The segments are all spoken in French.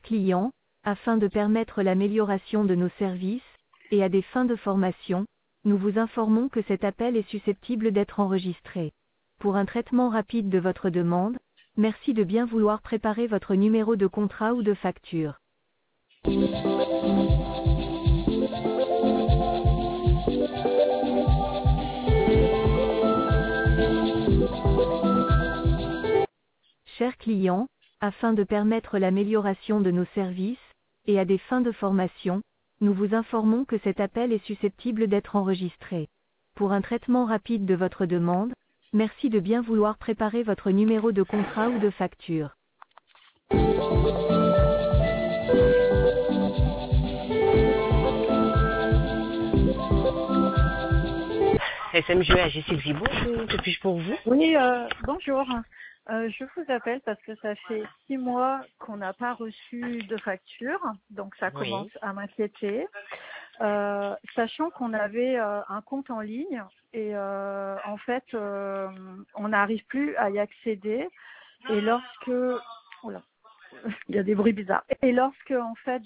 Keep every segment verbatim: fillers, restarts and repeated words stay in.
clients, afin de permettre l'amélioration de nos services, et à des fins de formation, nous vous informons que cet appel est susceptible d'être enregistré. Pour un traitement rapide de votre demande, merci de bien vouloir préparer votre numéro de contrat ou de facture. Chers clients, afin de permettre l'amélioration de nos services, et à des fins de formation, nous vous informons que cet appel est susceptible d'être enregistré. Pour un traitement rapide de votre demande, merci de bien vouloir préparer votre numéro de contrat ou de facture. S M G A G Sylvie, bonjour, que puis-je pour vous? Oui, euh, bonjour. Euh, je vous appelle parce que ça fait six mois qu'on n'a pas reçu de facture, donc ça Oui. commence à m'inquiéter. Euh, sachant qu'on avait euh, un compte en ligne et euh, en fait euh, on n'arrive plus à y accéder. Et lorsque, oula, il y a des bruits bizarres. Et lorsque en fait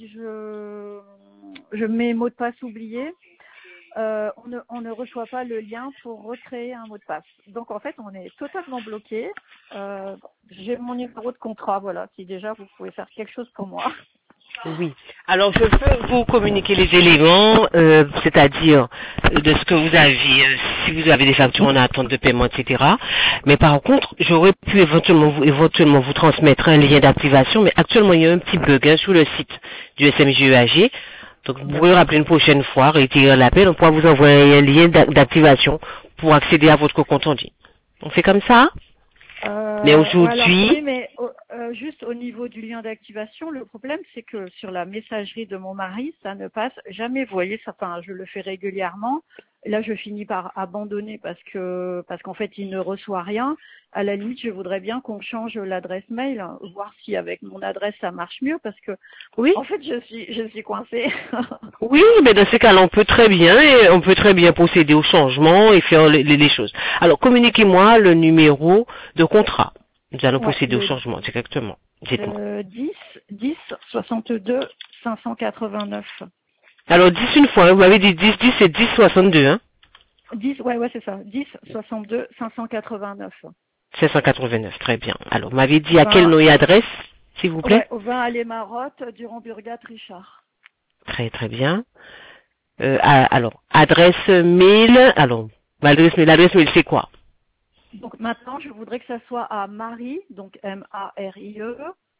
je je mets mot de passe oublié, euh, on, ne, on ne reçoit pas le lien pour recréer un mot de passe. Donc en fait on est totalement bloqué. Euh, j'ai mon numéro de contrat, voilà. Si déjà vous pouvez faire quelque chose pour moi. Oui. Alors, je peux vous communiquer les éléments, euh, c'est-à-dire euh, de ce que vous avez, euh, si vous avez des factures en attente de paiement, et cetera. Mais par contre, j'aurais pu éventuellement vous, éventuellement vous transmettre un lien d'activation, mais actuellement, il y a un petit bug hein, sur le site du S M G E A G. Donc, vous pouvez rappeler une prochaine fois, retirer l'appel, on pourra vous envoyer un lien d'activation pour accéder à votre compte en ligne. On fait comme ça? Euh, Mais aujourd'hui... alors, oui, mais euh, juste au niveau du lien d'activation, le problème c'est que sur la messagerie de mon mari, ça ne passe jamais. Vous voyez, ça, enfin, je le fais régulièrement. Là, je finis par abandonner parce que parce qu'en fait, il ne reçoit rien. À la limite, je voudrais bien qu'on change l'adresse mail, hein, voir si avec mon adresse ça marche mieux, parce que Oui. en fait, je suis je suis coincée. Oui, mais dans ces cas-là, on peut très bien, et on peut très bien procéder au changement et faire les, les choses. Alors, communiquez-moi le numéro de contrat. Nous allons Ouais, procéder au le- changement, exactement. Dites-moi. Euh, dix, dix, soixante-deux, cinq cent quatre-vingt-neuf. Alors, dix une fois, hein, vous m'avez dit dix, dix, c'est dix soixante-deux, hein dix, ouais, ouais, c'est ça. dix, soixante-deux, cinq cent quatre-vingt-neuf. cinq cent quatre-vingt-neuf, très bien. Alors, vous m'avez dit à quel vingt, nom et adresse, s'il vous plaît? ouais, au vingt Allée Marotte, Durand-Burgat, Richard. Très, très bien. Euh, à- alors, adresse mail, alors, l'adresse mail, l'adresse mail, c'est quoi? Donc maintenant, je voudrais que ça soit à Marie, donc M A R I E,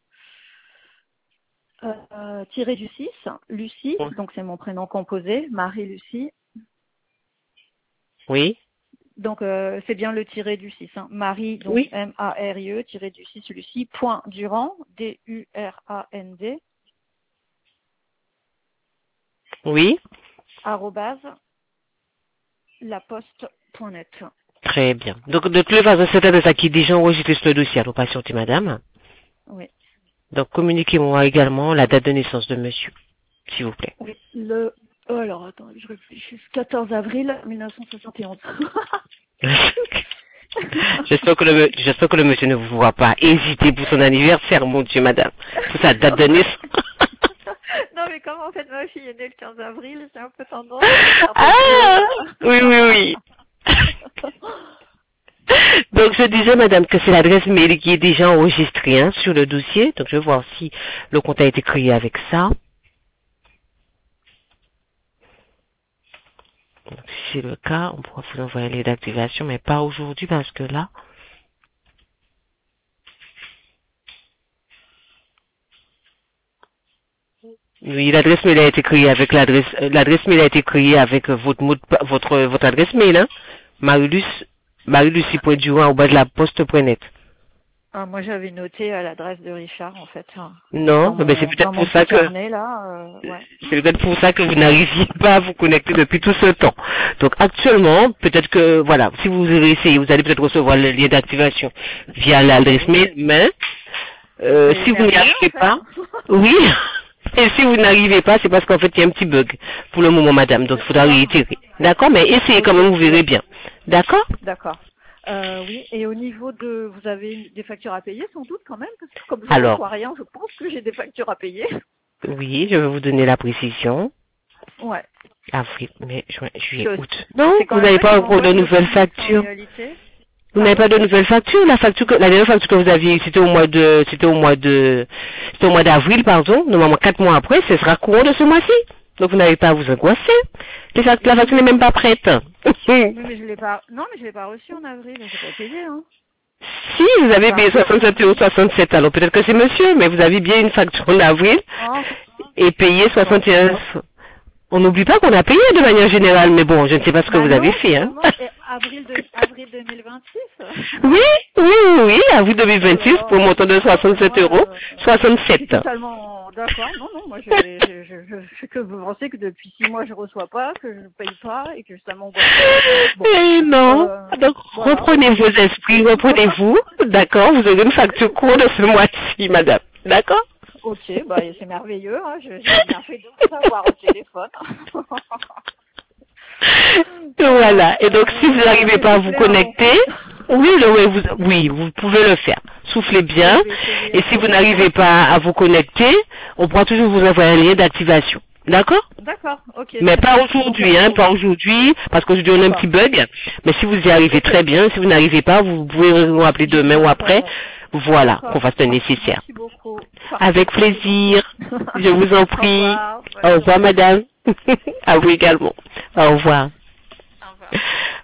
euh, tiré du six, Lucie, Oui. donc c'est mon prénom composé, Marie-Lucie. Oui. Donc euh, c'est bien le tiré du six, hein. Marie, donc Oui. M A R I E, tiré du six, Lucie, point Durand, D U R A N D, Oui. arrobase, laposte.net. Très bien. Donc, de toute façon, cette adresse qui est déjà enregistrée sur le dossier, alors patientez, madame. Oui. Donc, communiquez-moi également la date de naissance de monsieur, s'il vous plaît. Oui. Le, oh, alors attends, je réfléchis, quatorze avril mille neuf cent soixante et onze. J'espère que, le, j'espère que le monsieur ne vous voit pas hésiter pour son anniversaire, mon Dieu, madame. Pour sa date de naissance. Non, mais comme en fait ma fille est née le quinze avril, c'est un peu tendance. Ah oui, oui, oui. Donc, je disais, madame, que c'est l'adresse mail qui est déjà enregistrée hein, sur le dossier. Donc, je vais voir si le compte a été créé avec ça. Donc, si c'est le cas, on pourra vous envoyer les d'activation, mais pas aujourd'hui parce que là... Oui, l'adresse mail a été créée avec l'adresse, euh, l'adresse mail a été créée avec euh, votre mot de pa- votre, votre adresse mail, hein. Marilus, marilucie.durand au bas de la poste.net. Ah, moi j'avais noté à l'adresse de Richard en fait. hein. Non, Dans mais c'est mon, peut-être dans mon pour ça petit que, carnet là, euh, ouais. c'est peut-être pour ça que vous n'arriviez pas à vous connecter depuis tout ce temps. Donc, actuellement, peut-être que, voilà, si vous avez essayé, vous allez peut-être recevoir le lien d'activation via l'adresse mail, mais, euh, Mais- si mais vous n'y rien, arrivez en fait. pas, oui. Et si vous n'arrivez pas, c'est parce qu'en fait, il y a un petit bug pour le moment, madame. Donc, il faudra D'accord. réitérer. D'accord? Mais essayez quand même, vous verrez bien. D'accord? D'accord. Euh, oui, et au niveau de... Vous avez des factures à payer sans doute quand même, parce que comme je ne Alors, vois rien, je pense que j'ai des factures à payer. oui, je vais vous donner la précision. Ouais. Avril, mai, juin, juillet, Je- août. Non, C'est quand vous même n'avez ça pas qui encore de m'angoisse le nouvelles plus, en factures. réalité. Vous n'avez pas de nouvelles factures. La facture, que- la dernière facture que vous aviez, c'était au mois de, c'était au mois de, c'était au mois d'avril, pardon. Normalement, quatre mois après, ce sera courant de ce mois-ci. Donc, vous n'avez pas à vous angoisser. Les fac- La facture n'est même pas prête. Oui, mais je l'ai pas... Non, mais je l'ai pas reçu en avril, j'ai pas payé, hein. Si, vous avez payé soixante-sept euros soixante-sept, alors peut-être que c'est monsieur, mais vous avez bien une facture en avril Oh. et payé soixante et un. On n'oublie pas qu'on a payé de manière générale, mais bon, je ne sais pas ce que Bah vous non, avez fait, hein. justement, et avril, de... avril deux mille vingt-six. Oui, oui, oui, oui, à vous deux mille vingt-six pour un montant de soixante-sept euros, Je suis soixante-sept. totalement d'accord. Non, non, moi, je, je, je, je, je- que vous pensez que depuis six mois, je reçois pas, que je ne paye pas et que ça m'angoisse. Bon, Eh non, euh, donc voilà. reprenez vos esprits, reprenez-vous, d'accord, vous aurez une facture courte de ce mois-ci, madame, d'accord? Ok, bah, c'est merveilleux, hein, je, j'ai bien fait de vous avoir au téléphone. Voilà, et donc si vous n'arrivez pas à vous connecter, oui, le- oui, vous, oui, vous pouvez le faire. Soufflez bien, et si vous n'arrivez pas à vous connecter, on pourra toujours vous envoyer un lien d'activation. D'accord? D'accord, ok. Mais très pas bien. aujourd'hui, hein, pas aujourd'hui, parce qu'aujourd'hui on a un petit bug. Mais si vous y arrivez très bien, si vous n'arrivez pas, vous pouvez nous rappeler demain ou après. Voilà, qu'on fasse le nécessaire. Merci beaucoup. Avec plaisir. Je vous en prie. Au revoir. Au revoir, madame. À vous également. Au revoir. Au revoir.